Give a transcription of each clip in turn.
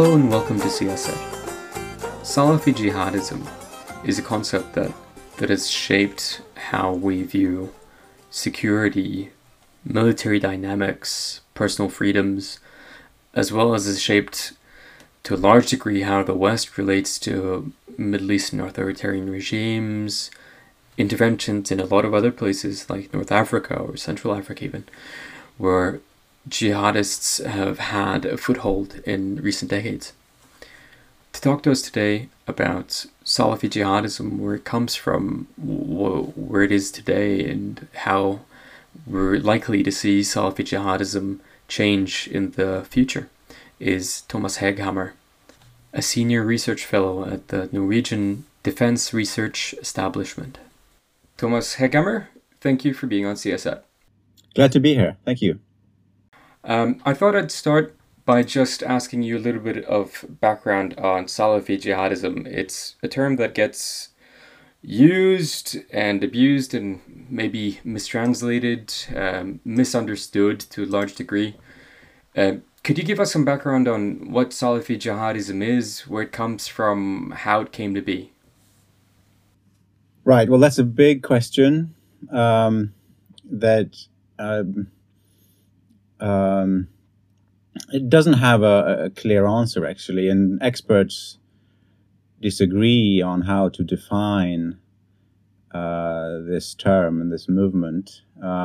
Hello and welcome to CSET. Salafi jihadism is a concept that has shaped how we view security, military dynamics, personal freedoms, as well as has shaped to a large degree how the West relates to Middle Eastern authoritarian regimes, interventions in a lot of other places like North Africa or Central Africa even, where jihadists have had a foothold in recent decades. To talk to us today about Salafi jihadism, where it comes from, where it is today, and how we're likely to see Salafi jihadism change in the future, is Thomas Hegghammer, a senior research fellow at the Norwegian Defense Research Establishment. Thomas Hegghammer, thank you for being on CSET. Glad to be here. Thank you. I thought I'd start by just asking you a little bit of background on Salafi jihadism. It's a term that gets used and abused and maybe mistranslated, misunderstood to a large degree. Could you give us some background on what Salafi jihadism is, where it comes from, how it came to be? Right. Well, that's a big question that it doesn't have a clear answer, actually, and experts disagree on how to define this term and this movement.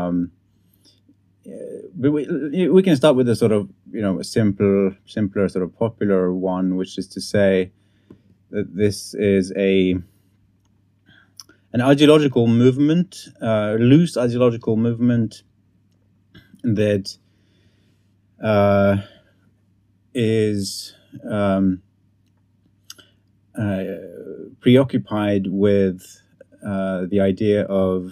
But we can start with a sort of, a simpler sort of popular one, which is to say that this is an ideological movement, loose ideological movement that is preoccupied with the idea of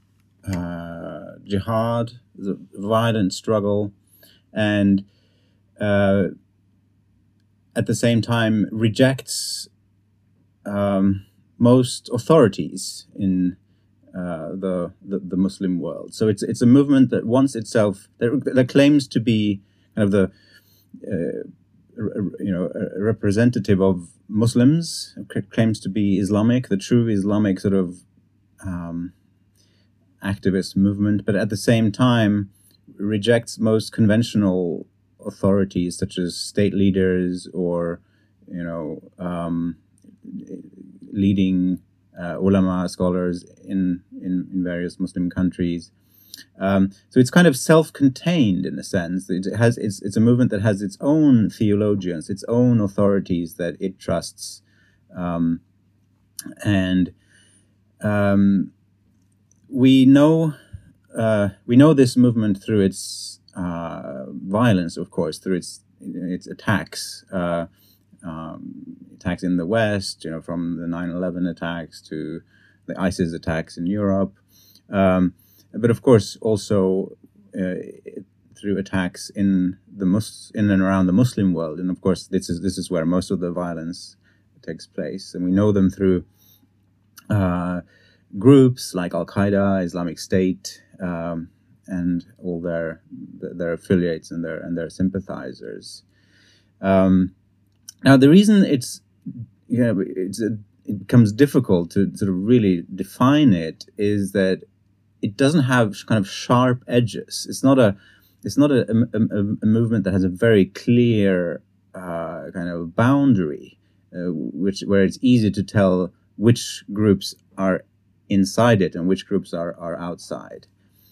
jihad, the violent struggle, and at the same time rejects most authorities in the Muslim world. So it's a movement that wants itself, that claims to be kind of the a representative of Muslims, claims to be Islamic, the true Islamic sort of activist movement, but at the same time rejects most conventional authorities such as state leaders or leading ulama scholars in various Muslim countries. So it's kind of self-contained in a sense. It's a movement that has its own theologians, its own authorities that it trusts, and we know this movement through its violence, of course, through its attacks. Attacks in the West, from the 9/11 attacks to the ISIS attacks in Europe, but of course also through attacks in and around the Muslim world. And of course, this is where most of the violence takes place, and we know them through groups like Al Qaeda, Islamic State, and all their affiliates and their sympathizers. Now, the reason it becomes difficult to sort of really define it is that it doesn't have kind of sharp edges. It's not a movement that has a very clear kind of boundary, where it's easy to tell which groups are inside it and which groups are outside.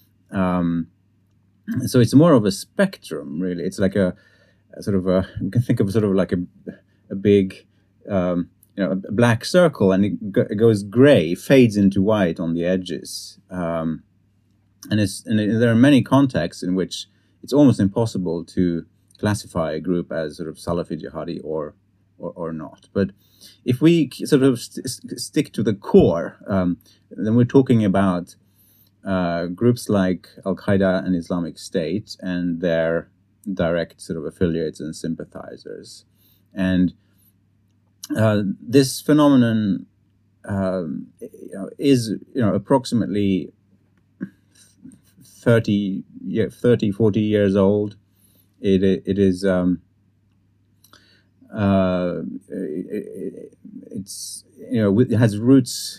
So it's more of a spectrum, really. It's like you can think of sort of like a big, a black circle, and it goes gray, fades into white on the edges. And there are many contexts in which it's almost impossible to classify a group as sort of Salafi jihadi or not. But if we sort of stick to the core, then we're talking about groups like Al Qaeda and Islamic State and their direct sort of affiliates and sympathizers. And this phenomenon is approximately 30, 40 years old. It is it's it has roots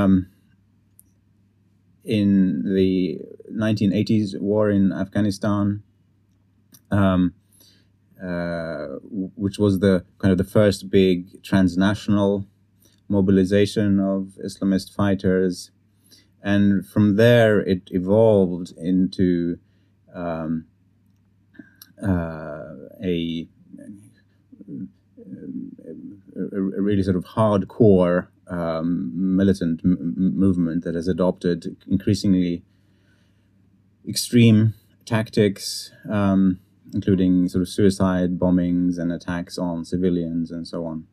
in the 1980s war in Afghanistan, which was the kind of the first big transnational mobilization of Islamist fighters, and from there it evolved into a really sort of hardcore militant movement that has adopted increasingly extreme tactics, including sort of suicide bombings and attacks on civilians and so on.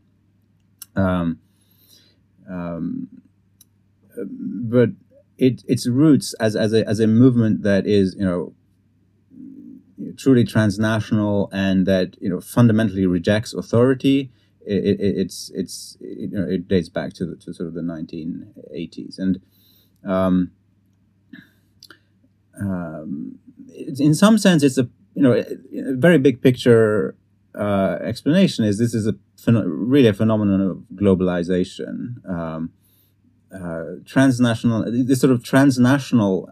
But its roots as a movement that is truly transnational and that fundamentally rejects authority. It dates back to sort of the 1980s, and in some sense, it's a very big picture explanation is this is really a phenomenon of globalization, transnational. This sort of transnational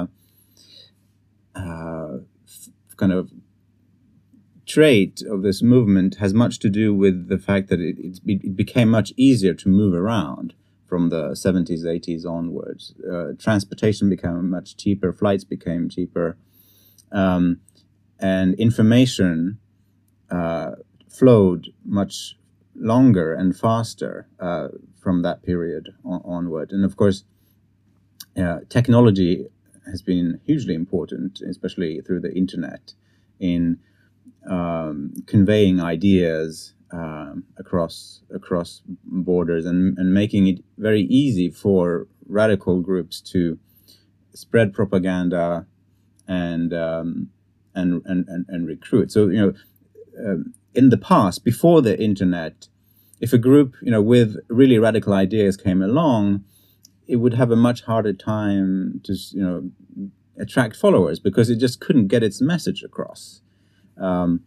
kind of trait of this movement has much to do with the fact that it became much easier to move around from the 70s, 80s onwards. Transportation became much cheaper, flights became cheaper, and information flowed much longer and faster from that period onward. And of course, technology has been hugely important, especially through the internet, in conveying ideas across borders and making it very easy for radical groups to spread propaganda and recruit. So in the past, before the internet, if a group with really radical ideas came along, it would have a much harder time to attract followers because it just couldn't get its message across. But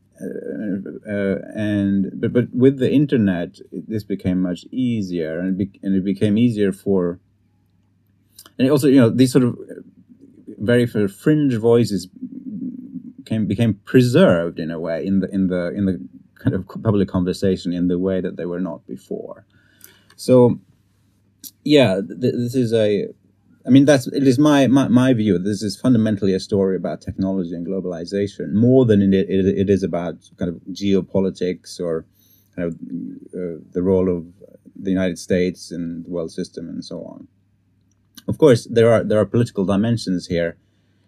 with the internet, this became much easier, and it became easier for, and also these sort of very fringe voices became preserved in a way in the kind of public conversation in the way that they were not before. So yeah, this is it is my view. This is fundamentally a story about technology and globalization more than it is about kind of geopolitics or kind of the role of the United States in the world system and so on. Of course, there are political dimensions here,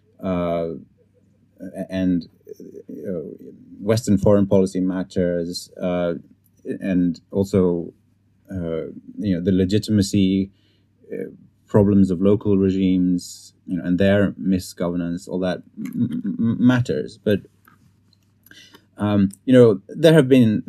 and Western foreign policy matters, and also the legitimacy problems of local regimes, and their misgovernance, all that matters. But there have been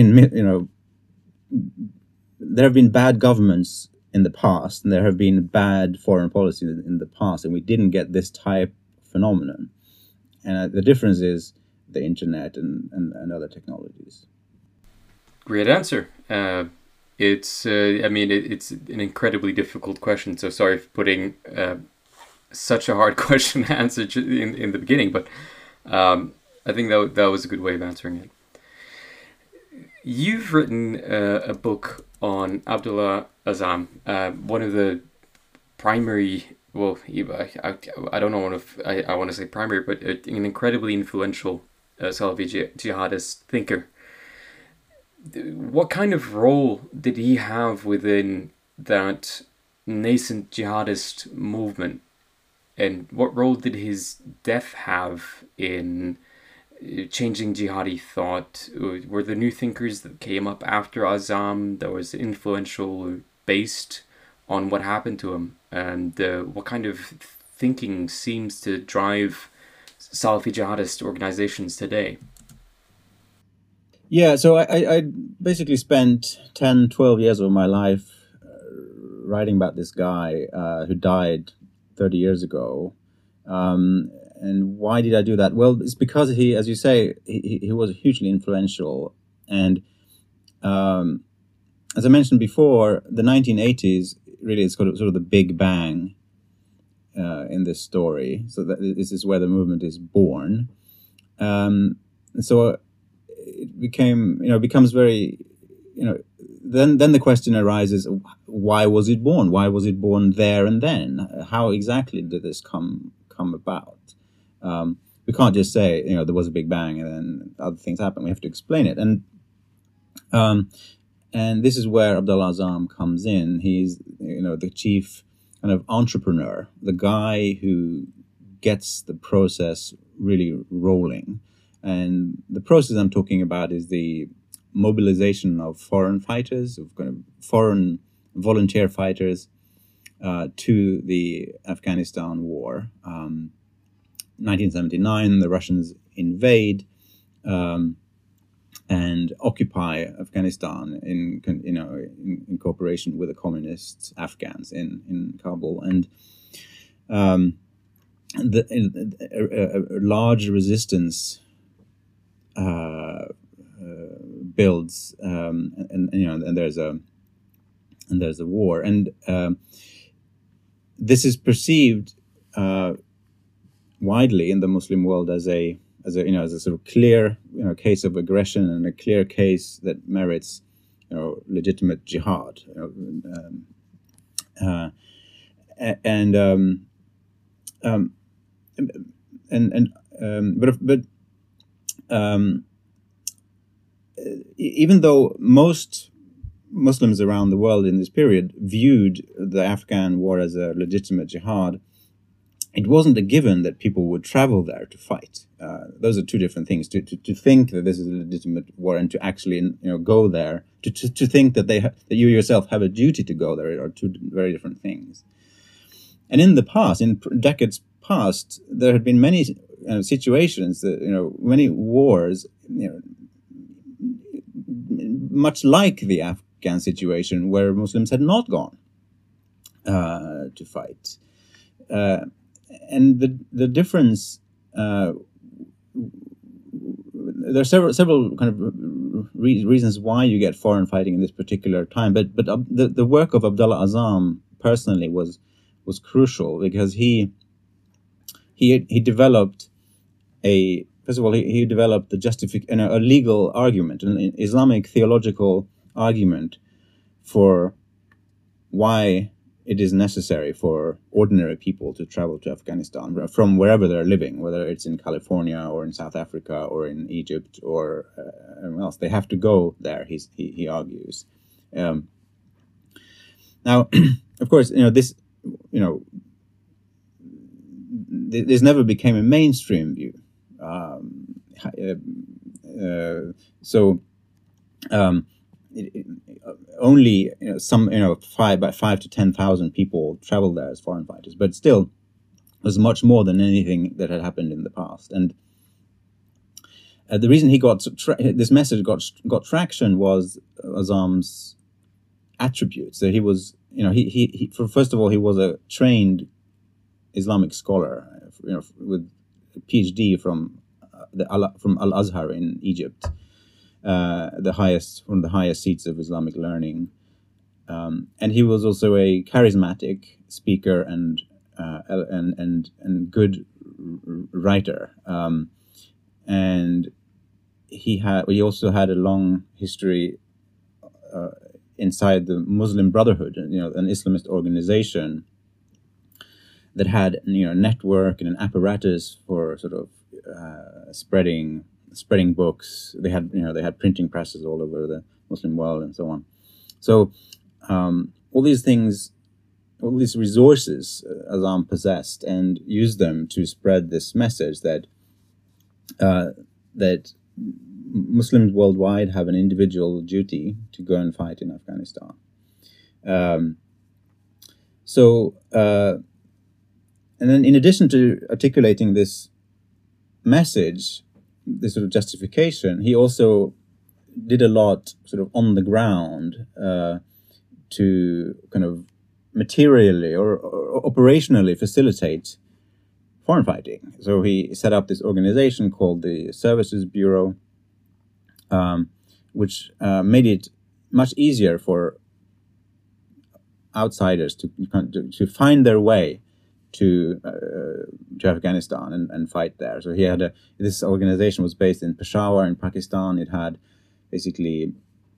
bad governments in the past, and there have been bad foreign policy in the past, and we didn't get this type of phenomenon. And the difference is the internet and other technologies. Great answer. It's it's an incredibly difficult question, so sorry for putting such a hard question to answer in the beginning, but I think that was a good way of answering it. You've written a book on Abdullah Azzam, one of the primary, well, I don't know if I want to say primary, but an incredibly influential Salafi jihadist thinker. What kind of role did he have within that nascent jihadist movement? And what role did his death have in changing jihadi thought? Were the new thinkers that came up after Azzam that was influential based on what happened to him? And what kind of thinking seems to drive Salafi jihadist organizations today? Yeah, so I basically spent 10, 12 years of my life writing about this guy who died 30 years ago. And why did I do that? Well, it's because he, as you say, he was hugely influential. And as I mentioned before, the 1980s really is sort of the big bang in this story. So this is where the movement is born. So it becomes very, then the question arises: why was it born? Why was it born there and then? How exactly did this come about? We can't just say there was a big bang and then other things happened. We have to explain it, and this is where Abdullah Azzam comes in. He's the chief kind of entrepreneur, the guy who gets the process really rolling. And the process I'm talking about is the mobilization of foreign fighters, of kind of foreign volunteer fighters to the Afghanistan war. 1979, the Russians invade and occupy Afghanistan in cooperation with the communist Afghans in Kabul, and a large resistance builds, and there's a war, and this is perceived widely in the Muslim world as a sort of clear case of aggression, and a clear case that merits legitimate jihad. Even though most Muslims around the world in this period viewed the Afghan war as a legitimate jihad, it wasn't a given that people would travel there to fight. Those are two different things. To think that this is a legitimate war and to actually go there, to think that that you yourself have a duty to go there, are two very different things. And in the past, in decades past, there had been many situations that many wars, much like the Afghan situation, where Muslims had not gone to fight. And the difference, there are several kind of reasons why you get foreign fighting in this particular time, but the work of Abdullah Azzam personally was crucial, because he developed he developed a legal argument, an Islamic theological argument for why it is necessary for ordinary people to travel to Afghanistan from wherever they're living, whether it's in California or in South Africa or in Egypt or anywhere else. They have to go there, he argues. Now, of course, this never became a mainstream view. Only some 5 to 10,000 people traveled there as foreign fighters, but still was much more than anything that had happened in the past. And the reason he got this message got traction was Azzam's attributes. So he was, first of all, he was a trained Islamic scholar, with a PhD from Al-Azhar in Egypt. One of the highest seats of Islamic learning, and he was also a charismatic speaker and good writer, and he also had a long history inside the Muslim Brotherhood, an Islamist organization that had a network and an apparatus for sort of spreading books. They had printing presses all over the Muslim world and so on. So all these resources Azzam possessed, and used them to spread this message that Muslims worldwide have an individual duty to go and fight in Afghanistan. And then, in addition to articulating this message, this sort of justification, he also did a lot sort of on the ground to kind of materially or operationally facilitate foreign fighting. So he set up this organization called the Services Bureau, which made it much easier for outsiders to find their way to Afghanistan and fight there. So he had this organization was based in Peshawar in Pakistan. It had basically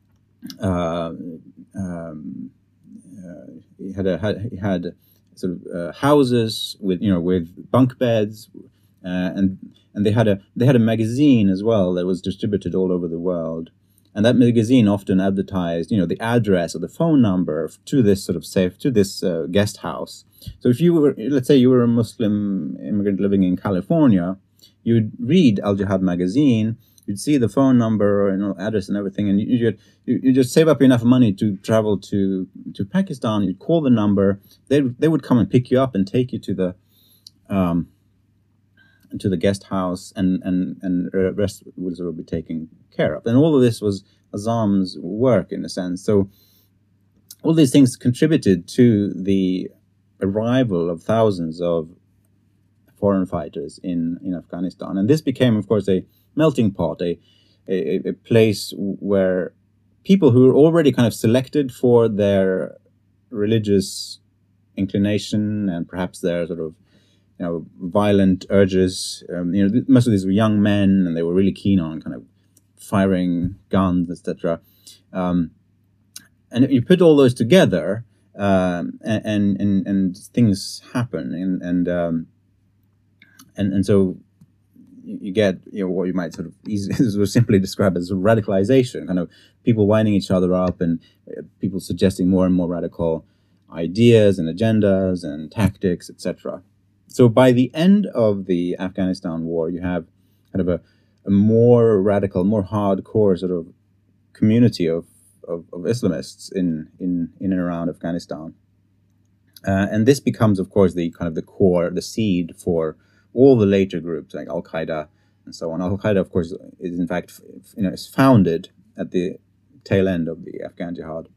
he had sort of houses with bunk beds, and they had a magazine as well that was distributed all over the world. And that magazine often advertised, the address or the phone number to this sort of guest house. So if you were, let's say you were a Muslim immigrant living in California, you'd read Al Jihad magazine, you'd see the phone number or address and everything, and you just save up enough money to travel to Pakistan. You'd call the number, they would come and pick you up and take you to the guest house, and the rest would sort of be taken care of. And all of this was Azzam's work in a sense. So all these things contributed to the arrival of thousands of foreign fighters in Afghanistan. And this became, of course, a melting pot, a place where people who were already kind of selected for their religious inclination and perhaps their sort of violent urges. Most of these were young men, and they were really keen on kind of firing guns, etc. And you put all those together, and things happen, and so you get what you might sort of simply describe as radicalization, kind of people winding each other up, and people suggesting more and more radical ideas and agendas and tactics, etc. So by the end of the Afghanistan war, you have kind of a more radical, more hardcore sort of community of Islamists in and around Afghanistan. And this becomes, of course, the kind of the core, the seed for all the later groups like Al-Qaeda and so on. Al-Qaeda, of course, is in fact, is founded at the tail end of the Afghan Jihad.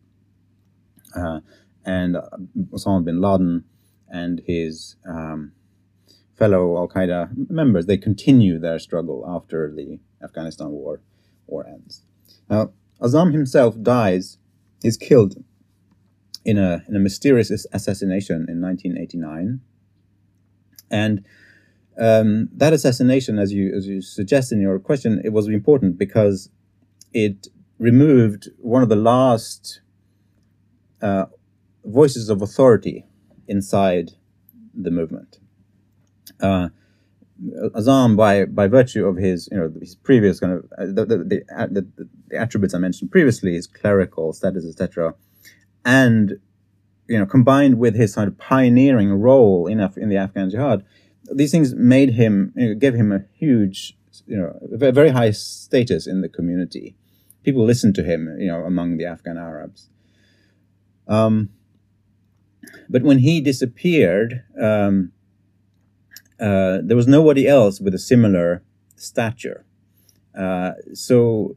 And Osama bin Laden and his fellow Al-Qaeda members, they continue their struggle after the Afghanistan war ends. Now, Azzam himself is killed in a mysterious assassination in 1989. And that assassination, as you suggest in your question, it was important because it removed one of the last voices of authority inside the movement. Azzam, by virtue of his previous kind of the attributes I mentioned previously, his clerical status, etc., and combined with his kind of pioneering role in the Afghan Jihad, these things made him, gave him a huge, a very high status in the community. People listened to him, among the Afghan Arabs. But when he disappeared, there was nobody else with a similar stature. So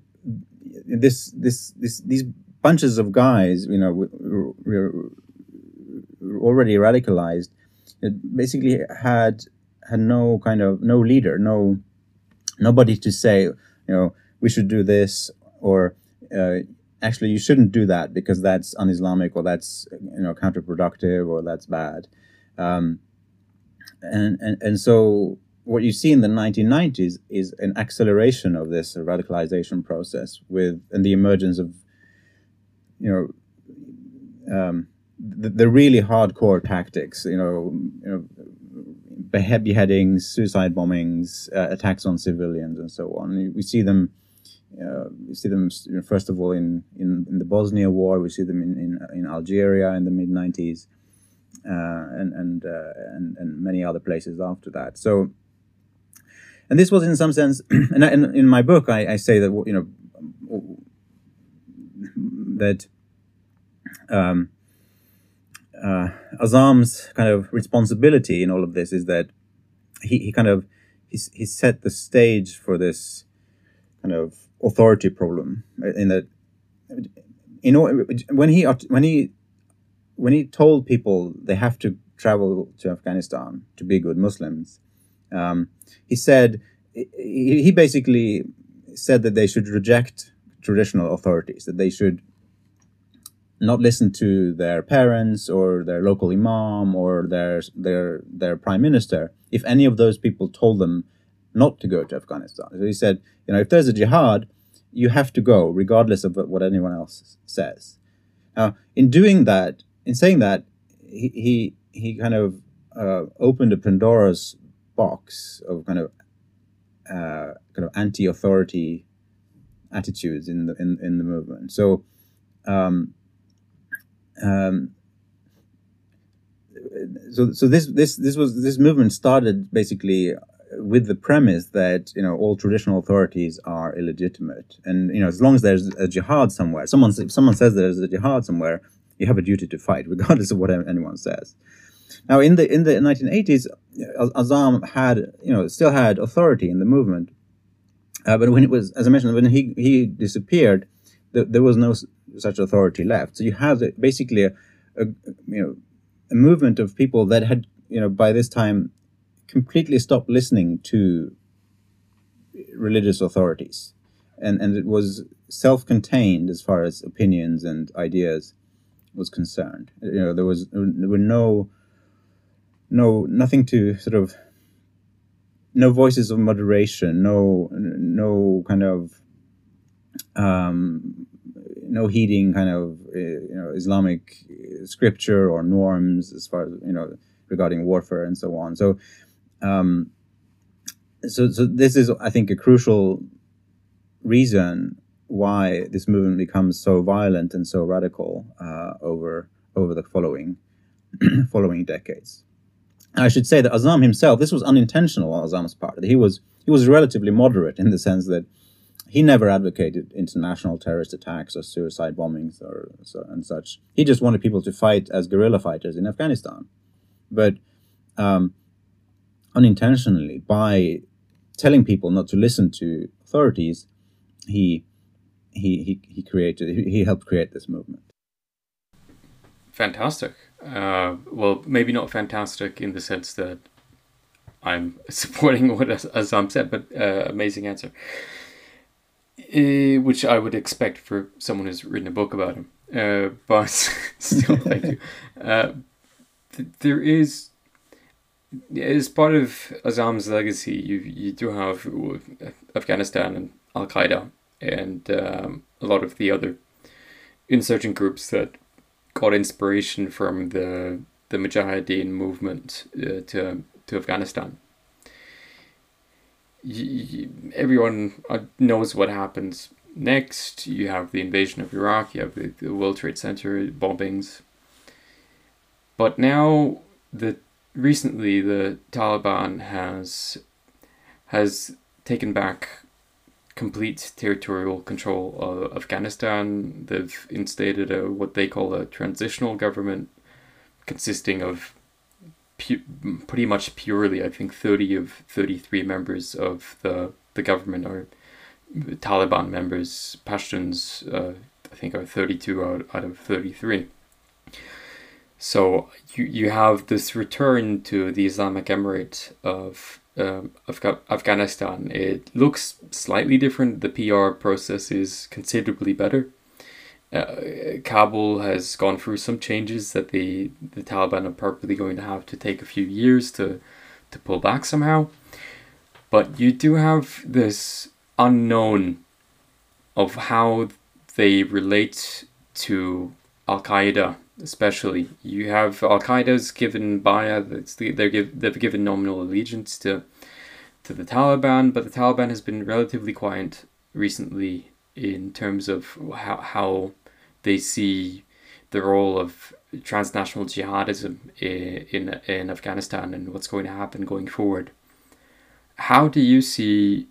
these bunches of guys, were already radicalized, it basically had no leader, nobody to say, we should do this, or actually you shouldn't do that because that's un-Islamic, or that's counterproductive, or that's bad. And so what you see in the 1990s is an acceleration of this radicalization process and the emergence of the really hardcore tactics, beheadings, suicide bombings, attacks on civilians, and so on. We see them. First of all in the Bosnia War. We see them in Algeria in the mid 90s, and many other places after that. So, and this was in some sense, and in my book I say that that Azzam's kind of responsibility in all of this is that he set the stage for this kind of authority problem, in that when he told people they have to travel to Afghanistan to be good Muslims, he basically said that they should reject traditional authorities, that they should not listen to their parents or their local imam or their prime minister if any of those people told them not to go to Afghanistan. So he said, if there's a jihad, you have to go regardless of what anyone else says. Now, in saying that, he kind of opened a Pandora's box of kind of anti-authority attitudes in the movement. So this movement started basically with the premise that all traditional authorities are illegitimate, and as long as there's a jihad somewhere, if someone says there's a jihad somewhere, you have a duty to fight regardless of what anyone says. Now, in the 1980s, Azzam still had authority in the movement, but when it was, as I mentioned, when he disappeared, there was no such authority left. So you have basically a movement of people that had by this time completely stopped listening to religious authorities, and it was self-contained as far as opinions and ideas was concerned. There were nothing to sort of, no voices of moderation, no kind of no heeding kind of Islamic scripture or norms as far as regarding warfare and so on. So so this is, I think, a crucial reason why this movement becomes so violent and so radical over the following decades. And I should say that Azzam himself, this was unintentional on Azzam's part. He was relatively moderate in the sense that he never advocated international terrorist attacks or suicide bombings and such. He just wanted people to fight as guerrilla fighters in Afghanistan. But unintentionally, by telling people not to listen to authorities, he helped create this movement. Fantastic. Well, maybe not fantastic in the sense that I'm supporting what Azzam said, but amazing answer. Which I would expect for someone who's written a book about him. But still, thank you. There is, as part of Azzam's legacy, you do have Afghanistan and Al-Qaeda and a lot of the other insurgent groups that got inspiration from the Mujahideen movement to Afghanistan. Everyone knows what happens next. You have the invasion of Iraq, you have the World Trade Center bombings. But now, recently the Taliban has taken back complete territorial control of Afghanistan. They've instated what they call a transitional government consisting of pretty much purely, I think, 30 of 33 members of the government are Taliban members. Pashtuns, I think, are 32 out of 33. So you have this return to the Islamic Emirate of Afghanistan. It looks slightly different. The PR process is considerably better. Kabul has gone through some changes that the Taliban are probably going to have to take a few years to pull back somehow. But you do have this unknown of how they relate to Al-Qaeda, especially. You have Al-Qaeda's given they've given nominal allegiance to the Taliban, but the Taliban has been relatively quiet recently in terms of how they see the role of transnational jihadism in Afghanistan and what's going to happen going forward. How do you see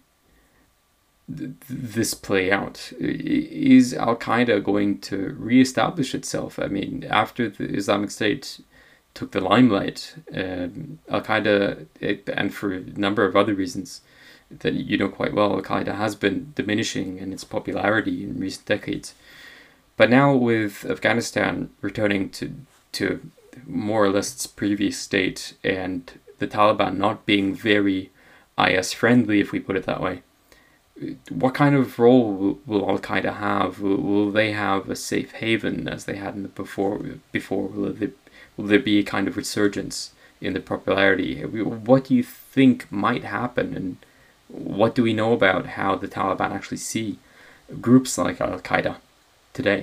this play out? Is Al-Qaeda going to re-establish itself? I mean, after the Islamic State took the limelight, Al-Qaeda, and for a number of other reasons that you know quite well, Al-Qaeda has been diminishing in its popularity in recent decades. But now with Afghanistan returning to more or less its previous state and the Taliban not being very IS friendly, if we put it that way, what kind of role will Al Qaeda have? Will they have a safe haven as they had in the before? Will there be a kind of resurgence in the popularity? What do you think might happen, and what do we know about how the Taliban actually see groups like Al Qaeda today?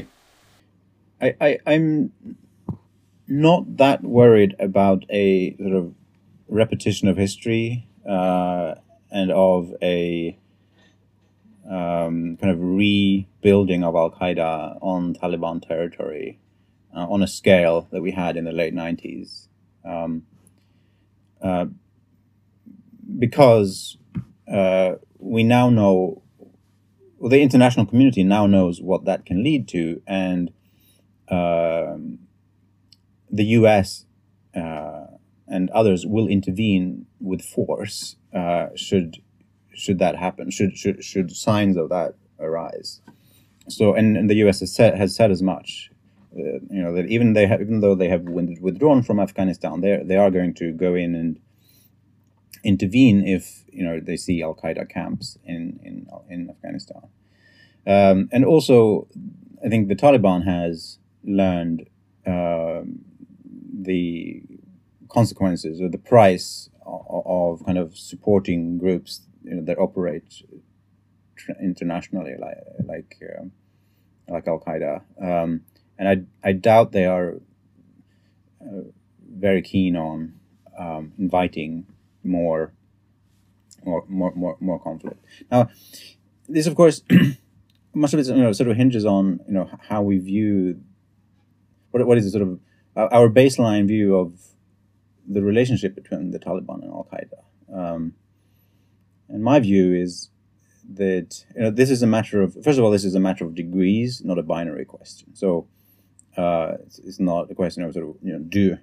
I'm not that worried about a sort of repetition of history and of a kind of rebuilding of Al Qaeda on Taliban territory on a scale that we had in the late 90s. Because we now know, well, the international community now knows what that can lead to, and the US and others will intervene with force should that happen, should signs of that arise. So, and the US has said as much. That even though they have withdrawn from Afghanistan, they are going to go in and intervene if they see Al Qaeda camps in Afghanistan. And also, I think the Taliban has learned the consequences or the price of kind of supporting groups that operate internationally, like Al Qaeda. And I doubt they are very keen on inviting more conflict. Now, this, of course, much of it sort of hinges on how we view what is sort of our baseline view of the relationship between the Taliban and Al Qaeda. And my view is that this is a matter of, first of all, this is a matter of degrees, not a binary question. So it's not a question of sort of do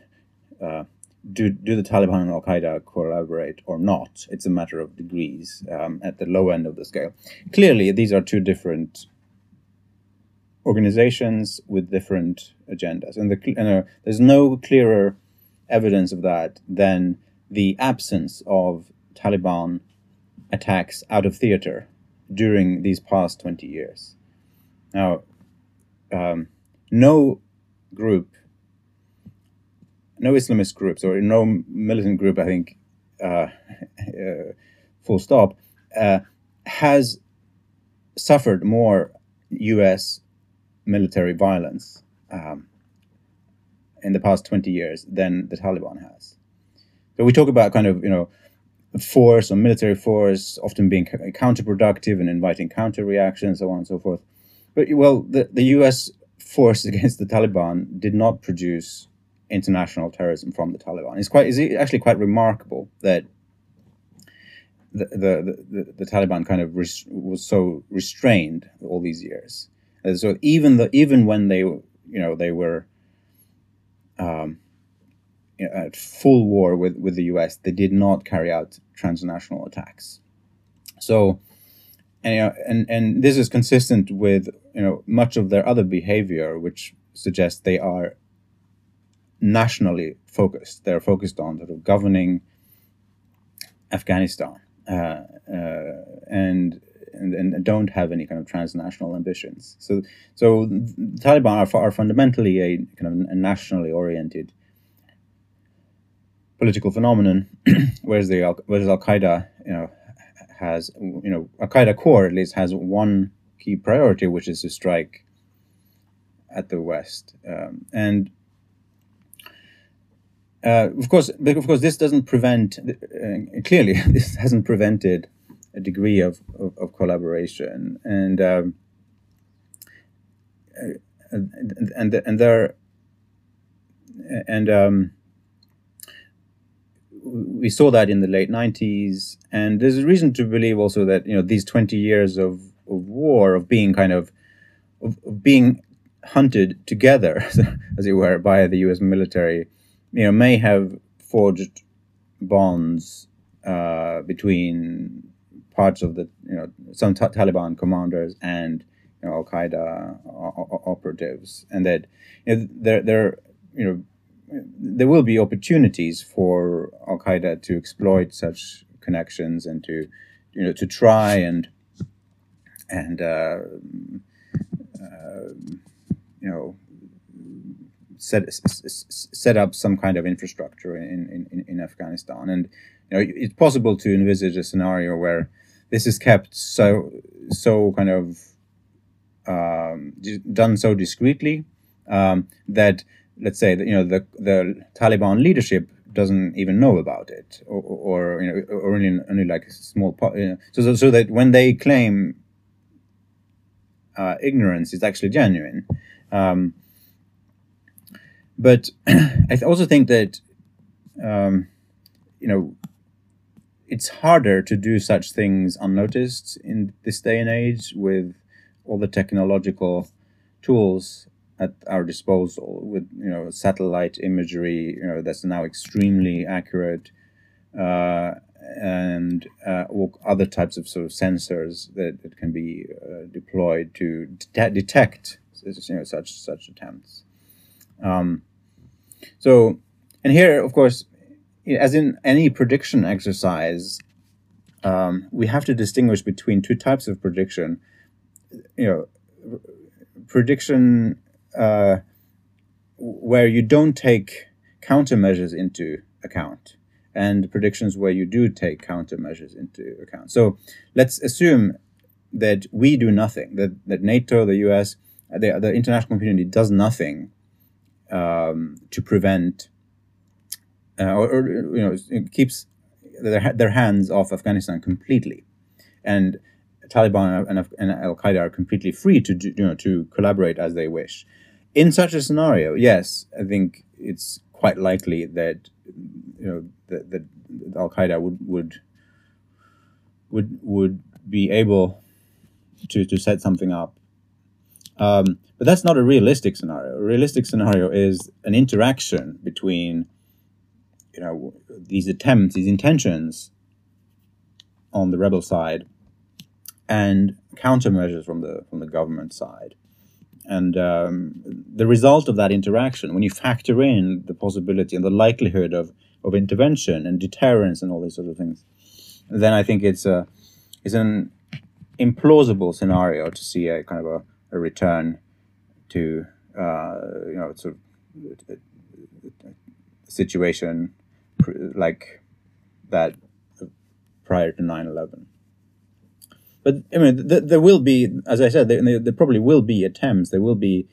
the Taliban and Al Qaeda collaborate or not? It's a matter of degrees at the low end of the scale. Clearly, these are two different organizations with different agendas, and there's no clearer evidence of that than the absence of Taliban attacks out of theater during these past 20 years. Now, no Islamist groups or no militant group, I think, full stop, has suffered more U.S. military violence in the past 20 years than the Taliban has. So we talk about kind of, force or military force often being counterproductive and inviting counter reactions, so on and so forth. But, well, the U.S. force against the Taliban did not produce international terrorism from the Taliban. It's actually quite remarkable that the Taliban kind of was so restrained all these years. So even when they were at full war with the US, they did not carry out transnational attacks. So, and this is consistent with much of their other behavior, which suggests they are nationally focused. They're focused on sort of governing Afghanistan and don't have any kind of transnational ambitions. So the Taliban are fundamentally a kind of a nationally oriented political phenomenon, whereas Al Qaeda, has Al Qaeda core at least has one key priority, which is to strike at the West, and of course, this doesn't prevent. Clearly, this hasn't prevented a degree of collaboration, and we saw that in the late 90s, and there's a reason to believe also that these 20 years of war, of being of being hunted together, as it were, by the U.S. military, may have forged bonds between parts of the some Taliban commanders and Al Qaeda operatives, and that there will be opportunities for Al Qaeda to exploit such connections and to try and and you know, set up some kind of infrastructure in Afghanistan. And you know, it's possible to envisage a scenario where this is kept so kind of done so discreetly that, let's say, that, you know, the Taliban leadership doesn't even know about it, or you know, or only like a small part. You know, so that when they claim ignorance, it's actually genuine. But I also think that you know, it's harder to do such things unnoticed in this day and age with all the technological tools at our disposal, with, you know, satellite imagery, you know, that's now extremely accurate, and all other types of sort of sensors that can be deployed to detect, you know, such attempts. So, and here, of course, as in any prediction exercise, we have to distinguish between two types of prediction. You know, prediction where you don't take countermeasures into account, and predictions where you do take countermeasures into account. So let's assume that we do nothing, that NATO, the US, the international community does nothing to prevent or you know, it keeps their hands off Afghanistan completely, and Taliban and Al Qaeda are completely free to do, you know, to collaborate as they wish. In such a scenario, yes, I think it's quite likely that, you know, that Al Qaeda would be able to set something up. But that's not a realistic scenario. A realistic scenario is an interaction between, you know, these attempts, these intentions on the rebel side, and countermeasures from the government side. And the result of that interaction, when you factor in the possibility and the likelihood of intervention and deterrence and all these sort of things, then I think it's an implausible scenario to see a kind of a return to you know, sort of a situation like that prior to 9/11. But I mean, there will be, as I said, there probably will be attempts. There will be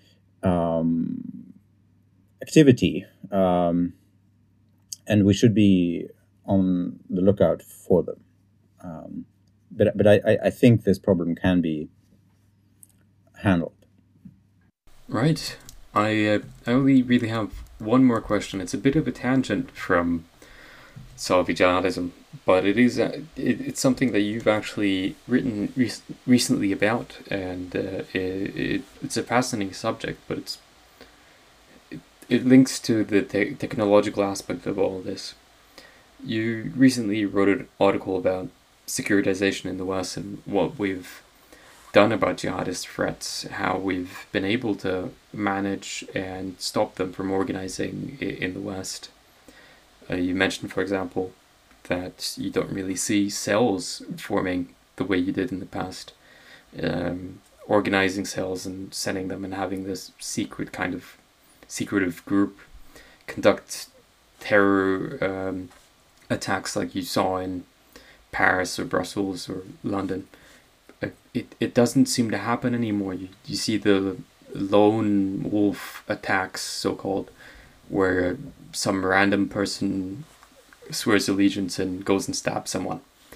activity, and we should be on the lookout for them. But I think this problem can be handled. Right. I only really have one more question. It's a bit of a tangent from Salafi jihadism, but it is it's something that you've actually written recently about, and it's a fascinating subject. But it links to the technological aspect of all of this. You recently wrote an article about securitization in the West and what we've done about jihadist threats, how we've been able to manage and stop them from organizing in the West. You mentioned, for example, that you don't really see cells forming the way you did in the past, organizing cells and sending them and having this secretive group conduct terror attacks like you saw in Paris or Brussels or London. It doesn't seem to happen anymore. You see the lone wolf attacks, so-called, where some random person swears allegiance and goes and stabs someone.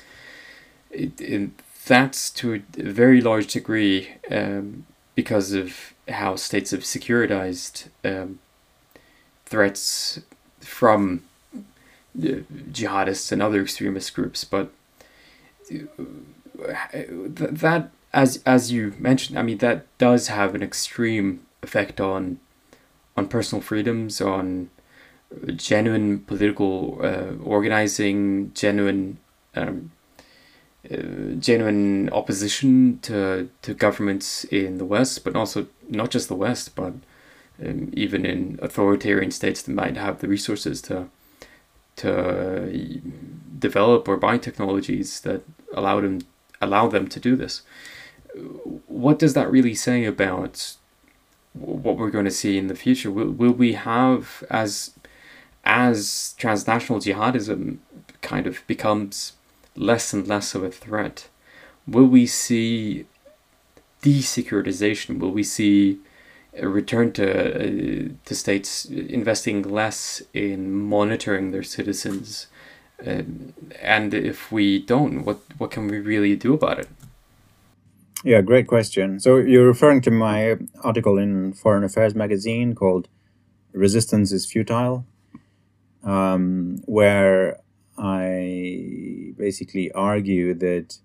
That's to a very large degree because of how states have securitized threats from jihadists and other extremist groups. But that, as you mentioned, I mean, that does have an extreme effect on personal freedoms, on genuine political organizing, genuine opposition to governments in the West, but also not just the West, but even in authoritarian states that might have the resources to develop or buy technologies that allow them to do this. what does that really say about what we're going to see in the future? Will we have, as transnational jihadism kind of becomes less and less of a threat, will we see desecuritization? Will we see a return to states investing less in monitoring their citizens? And if we don't, what can we really do about it? Yeah, great question. So you're referring to my article in Foreign Affairs magazine called "Resistance is Futile," where I basically argue that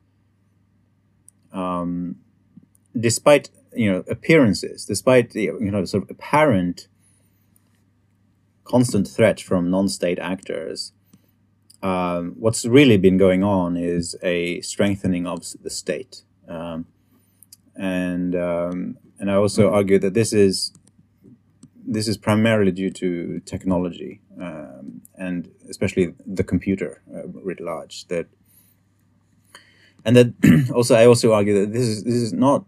despite appearances, despite the sort of apparent constant threat from non-state actors, what's really been going on is a strengthening of the state, and I also argue that this is primarily due to technology, and especially the computer writ large. And that also I also argue that this is not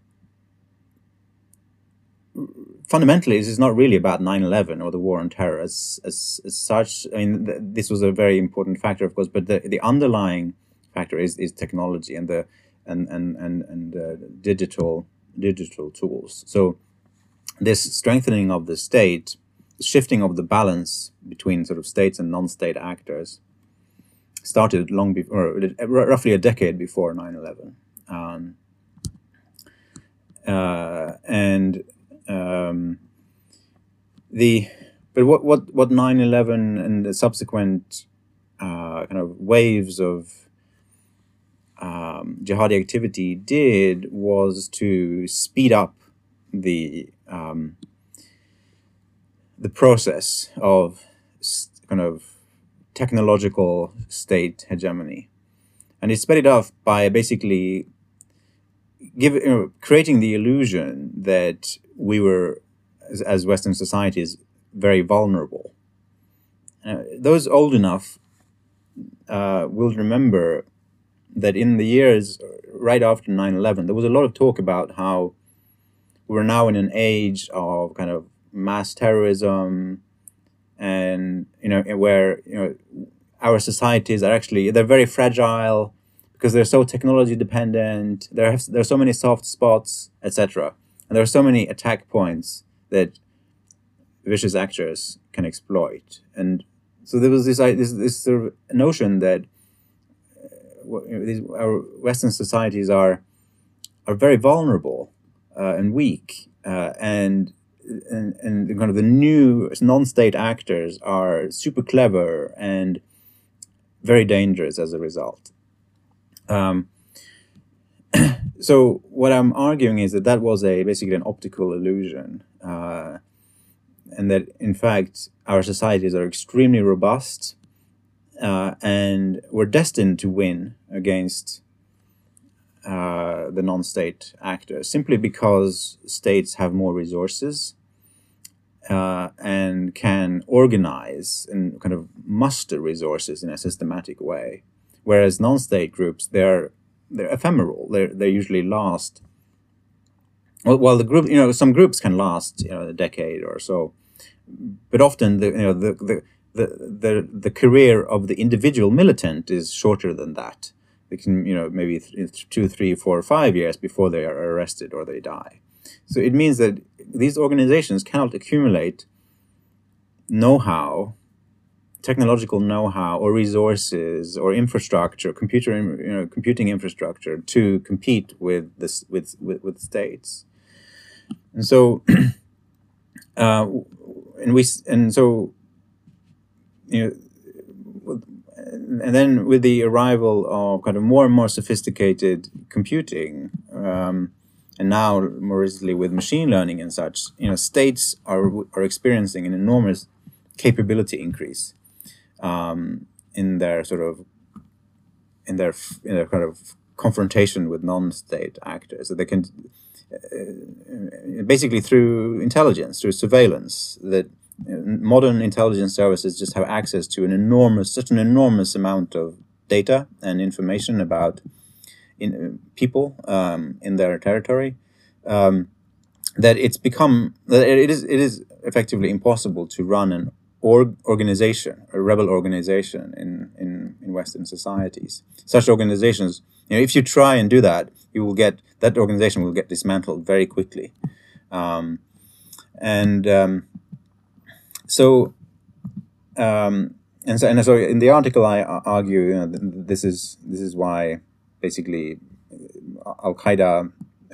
fundamentally, this is not really about 9/11 or the war on terror as such. I mean, this was a very important factor, of course, but the underlying factor is technology and the digital tools. So this strengthening of the state, shifting of the balance between sort of states and non-state actors, started long before, roughly a decade before 9/11, but what 9/11 and the subsequent kind of waves of jihadi activity did was to speed up the process of kind of technological state hegemony, and it sped it up by basically creating the illusion that we were, as Western societies, very vulnerable. Those old enough will remember that in the years right after 9/11, there was a lot of talk about how we're now in an age of kind of mass terrorism, and where our societies are actually, they're very fragile because they're so technology dependent. There are so many soft spots, etc., and there are so many attack points that vicious actors can exploit. And so there was this sort of notion that our Western societies are very vulnerable and weak, and kind of the new non-state actors are super clever and very dangerous as a result. So what I'm arguing is that was basically an optical illusion, and that in fact our societies are extremely robust, and we're destined to win against the non-state actors simply because states have more resources and can organize and kind of muster resources in a systematic way, whereas non-state groups, they're ephemeral. They usually last. Well, the group, some groups can last a decade or so, but often the career of the individual militant is shorter than that. They can, maybe 2, 3, 4, 5 years before they are arrested or they die. So it means that these organizations cannot accumulate know-how, technological know-how, or resources, or infrastructure, computing infrastructure to compete with states. And so, and then with the arrival of kind of more and more sophisticated computing, and now more recently with machine learning and such, states are experiencing an enormous capability increase in their kind of confrontation with non-state actors. So they can basically through intelligence, through surveillance, that modern intelligence services just have access to such an enormous amount of data and information about in people in their territory, that it is effectively impossible to run an organization, a rebel organization in Western societies. Such organizations, if you try and do that, that organization will get dismantled very quickly. So in the article I argue, this is why basically Al-Qaeda,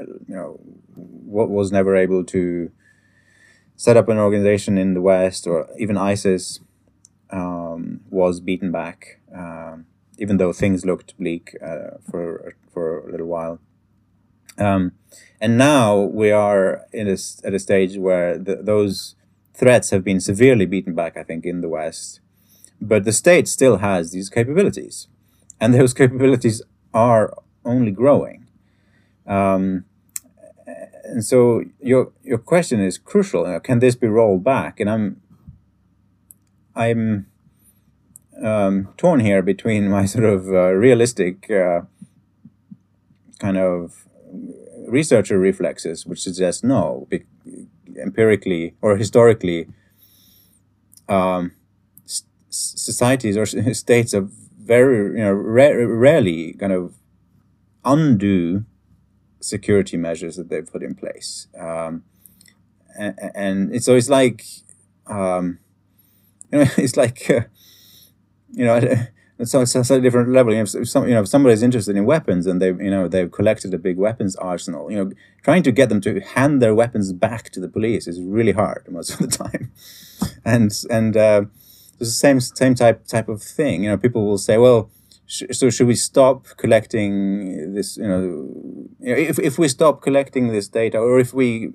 was never able to set up an organization in the West, or even ISIS was beaten back, even though things looked bleak for a little while. And now we are at a stage where those threats have been severely beaten back, I think, in the West. But the state still has these capabilities, and those capabilities are only growing. And so your question is crucial. Can this be rolled back? And I'm torn here between my sort of realistic kind of researcher reflexes, which suggest no, empirically or historically, societies or states are very, rarely kind of undo security measures that they've put in place, and it's like, it's like, it's a different level. If somebody's interested in weapons and they've collected a big weapons arsenal, trying to get them to hand their weapons back to the police is really hard most of the time, and it's the same type of thing. People will say, well, so should we stop collecting this? If we stop collecting this data, or if we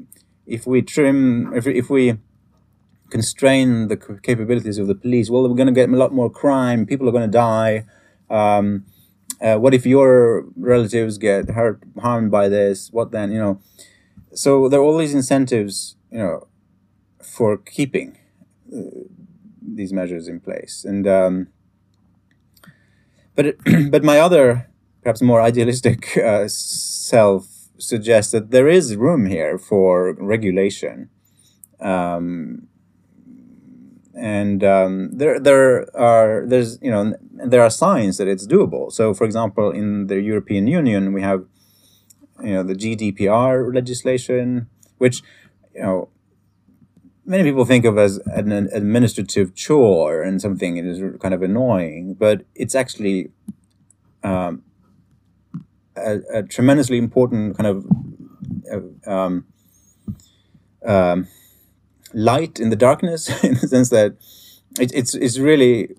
constrain the capabilities of the police, well, we're going to get a lot more crime. People are going to die. What if your relatives get harmed by this? What then? So there are all these incentives, for keeping these measures in place, and. But my other, perhaps more idealistic self suggests that there is room here for regulation, and there are signs that it's doable. So, for example, in the European Union, we have the GDPR legislation, which many people think of as an administrative chore and something it is kind of annoying, but it's actually a tremendously important kind of light in the darkness, in the sense that it's a really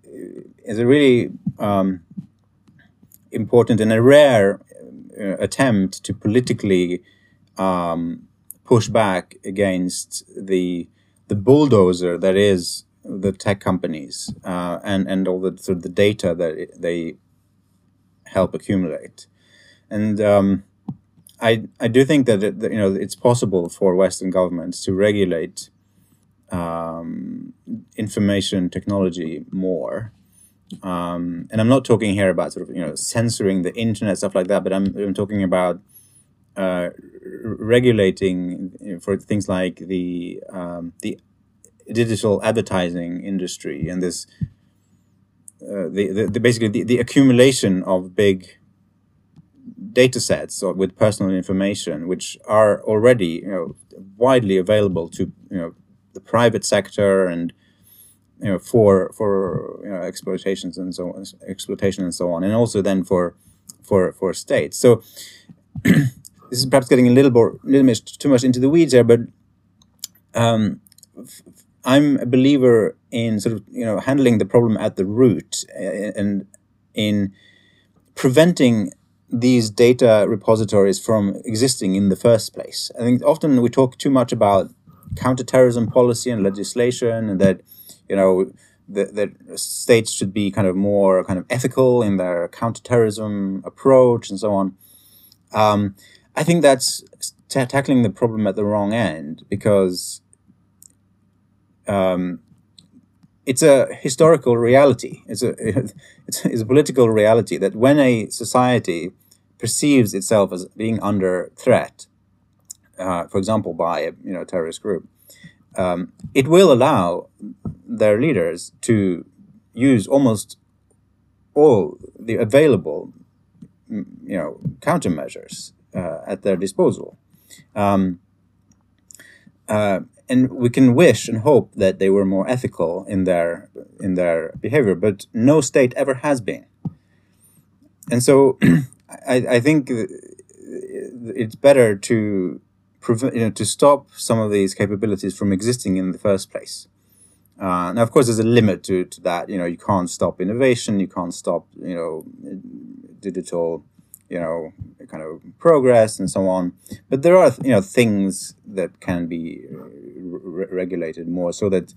important and a rare attempt to politically push back against the bulldozer that is the tech companies, and all the sort of the data that they help accumulate. And I do think that it's possible for Western governments to regulate information technology more. And I'm not talking here about sort of censoring the internet, stuff like that, but I'm talking about regulating for things like the digital advertising industry, and this basically the accumulation of big data sets with personal information, which are already widely available to the private sector, and for exploitation and so on, and also then for states. So this is perhaps getting a little bit too much into the weeds here, but I'm a believer in sort of handling the problem at the root, and in preventing these data repositories from existing in the first place. I think often we talk too much about counterterrorism policy and legislation, and that that states should be kind of more kind of ethical in their counterterrorism approach and so on. I think that's tackling the problem at the wrong end, because it's a historical reality. It's a political reality that when a society perceives itself as being under threat, for example, by a terrorist group, it will allow their leaders to use almost all the available, countermeasures at their disposal. And we can wish and hope that they were more ethical in their behavior, but no state ever has been. And so, I think it's better to to stop some of these capabilities from existing in the first place. Now, of course, there's a limit to that. You can't stop innovation. You can't stop digital kind of progress and so on. But there are things that can be regulated more, so that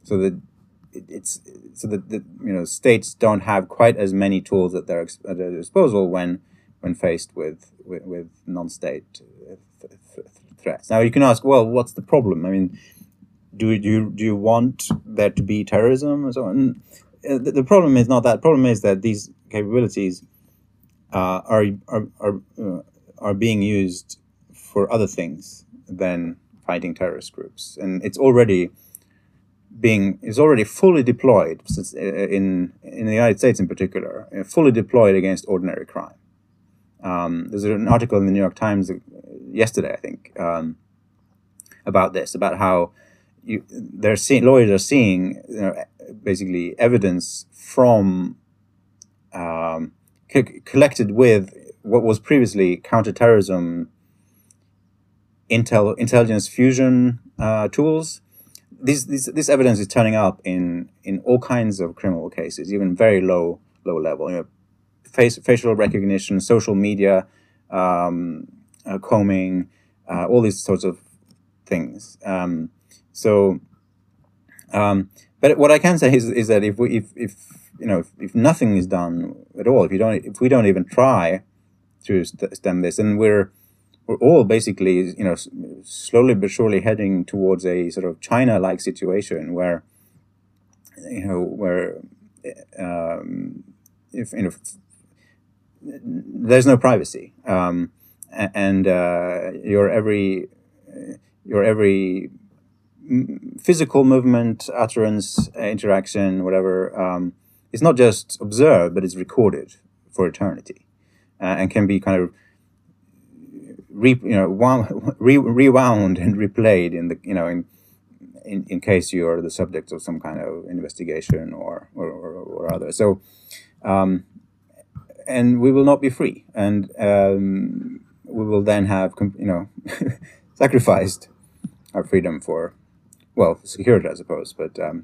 states don't have quite as many tools at their disposal when faced with non-state threats. Now you can ask, well, what's the problem? I mean, do you want there to be terrorism and so on? The problem is not that. The problem is that these capabilities are being used for other things than fighting terrorist groups, and it's already fully deployed since in the United States in particular, fully deployed against ordinary crime. There's an article in the New York Times yesterday, I think, about this, about how lawyers are seeing basically evidence from collected with what was previously counterterrorism intelligence fusion tools. This evidence is turning up in all kinds of criminal cases, even very low level. Facial recognition, social media, combing, all these sorts of things. But what I can say is that if nothing is done at all, if we don't even try to stem this, then we're all basically slowly but surely heading towards a sort of China-like situation where there's no privacy, and your every physical movement, utterance, interaction, whatever, is not just observed, but is recorded for eternity, and can be kind of rewound and replayed in case you are the subject of some kind of investigation or other. So, and we will not be free, and we will then have sacrificed our freedom for, well, security, I suppose. But to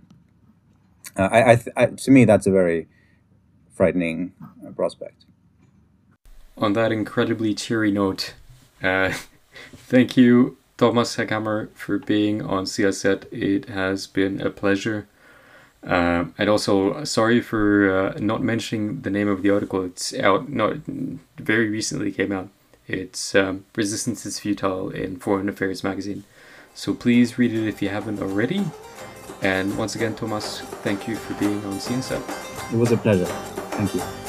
me, that's a very frightening prospect. On that incredibly cheery note, thank you, Thomas Heckhammer, for being on CSET. It has been a pleasure. And also, sorry for not mentioning the name of the article. It's out, very recently came out. It's Resistance is Futile in Foreign Affairs magazine. So please read it if you haven't already. And once again, Thomas, thank you for being on CSET. It was a pleasure. Thank you.